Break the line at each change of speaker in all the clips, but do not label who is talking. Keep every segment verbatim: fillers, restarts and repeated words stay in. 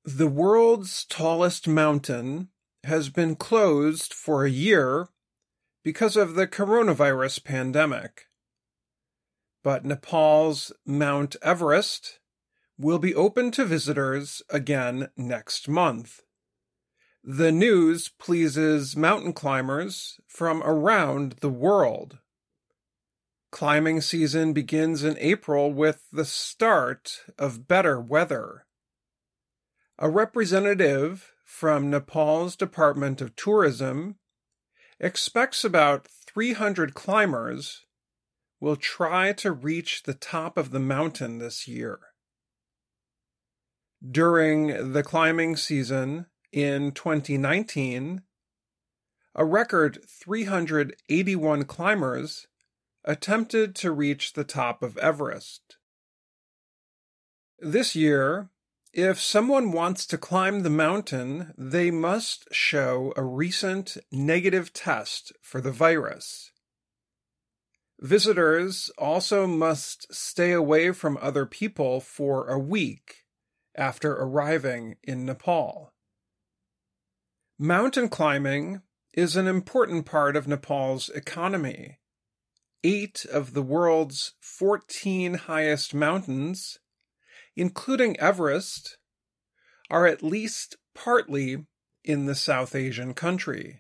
The world's tallest mountain has been closed for a year because of the coronavirus pandemic. But Nepal's Mount Everest will be open to visitors again next month. The news pleases mountain climbers from around the world. Climbing season begins in April with the start of better weather. A representative from Nepal's Department of Tourism expects about three hundred climbers will try to reach the top of the mountain this year. During the climbing season in twenty nineteen, a record three hundred eighty-one climbers attempted to reach the top of Everest. This year, if someone wants to climb the mountain, they must show a recent negative test for the virus. Visitors also must stay away from other people for a week after arriving in Nepal. Mountain climbing is an important part of Nepal's economy. Eight of the world's fourteen highest mountains, including Everest, are at least partly in the South Asian country.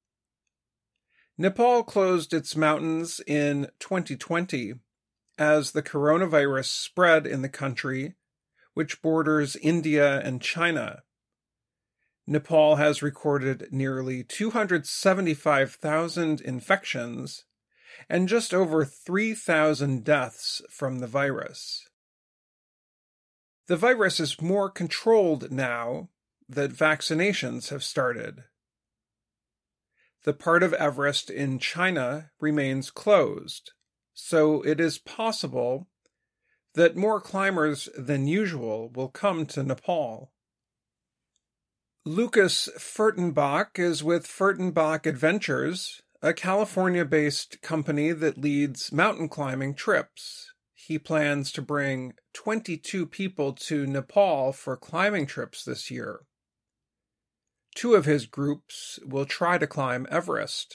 Nepal closed its mountains in twenty twenty as the coronavirus spread in the country, which borders India and China. Nepal has recorded nearly two hundred seventy-five thousand infections and just over three thousand deaths from the virus. The virus is more controlled now that vaccinations have started. The part of Everest in China remains closed, so it is possible that more climbers than usual will come to Nepal. Lucas Furtenbach is with Furtenbach Adventures, a California-based company that leads mountain climbing trips. He plans to bring twenty-two people to Nepal for climbing trips this year. Two of his groups will try to climb Everest.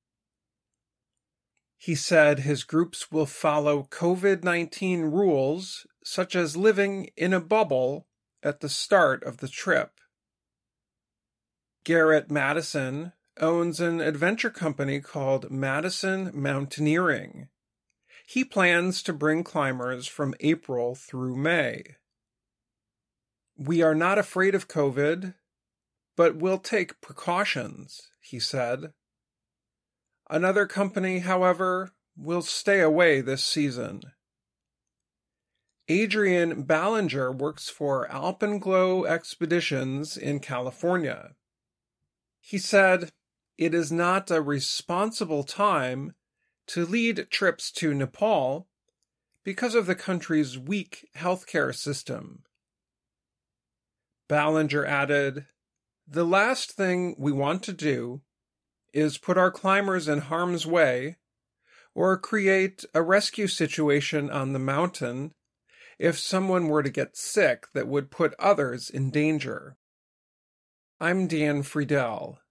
He said his groups will follow covid nineteen rules, such as living in a bubble at the start of the trip. Garrett Madison owns an adventure company called Madison Mountaineering. He plans to bring climbers from April through May. We are not afraid of COVID, but we'll take precautions, he said. Another company, however, will stay away this season. Adrian Ballinger works for Alpenglow Expeditions in California. He said, "It is not a responsible time to lead trips to Nepal because of the country's weak healthcare system." Ballinger added, "The last thing we want to do is put our climbers in harm's way or create a rescue situation on the mountain if someone were to get sick that would put others in danger." I'm Dan Friedel.